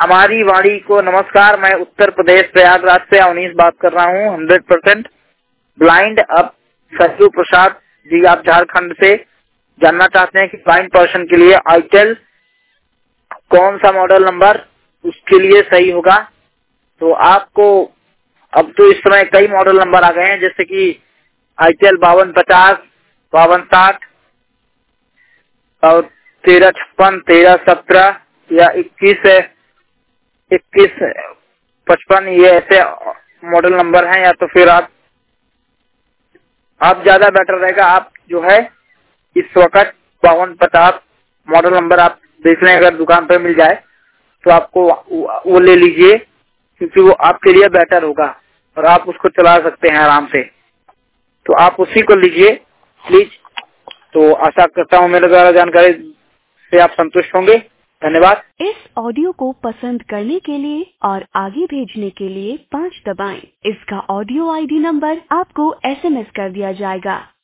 हमारी वाणी को नमस्कार। मैं उत्तर प्रदेश प्रयागराज से अवनीश बात कर रहा हूँ। 100% ब्लाइंड। अब सज्जू प्रसाद जी आप झारखंड से जानना चाहते हैं कि ब्लाइंड पर्सन के लिए आईटेल कौन सा मॉडल नंबर उसके लिए सही होगा। तो आपको अब तो इस समय कई मॉडल नंबर आ गए हैं, जैसे कि आईटेल 5250, 5260 और 1356, 1317 या 2155, ये ऐसे मॉडल नंबर हैं। या तो फिर आप ज्यादा बेटर रहेगा, आप जो है इस वक्त 5250 मॉडल नंबर आप देख लें, अगर दुकान पर मिल जाए तो आपको वो ले लीजिए, क्योंकि वो आपके लिए बेटर होगा और आप उसको चला सकते हैं आराम से। तो आप उसी को लीजिए प्लीज। तो आशा करता हूँ मेरे द्वारा जानकारी से आप संतुष्ट होंगे। धन्यवाद। इस ऑडियो को पसंद करने के लिए और आगे भेजने के लिए 5 दबाएं। इसका ऑडियो आईडी नंबर आपको SMS कर दिया जाएगा।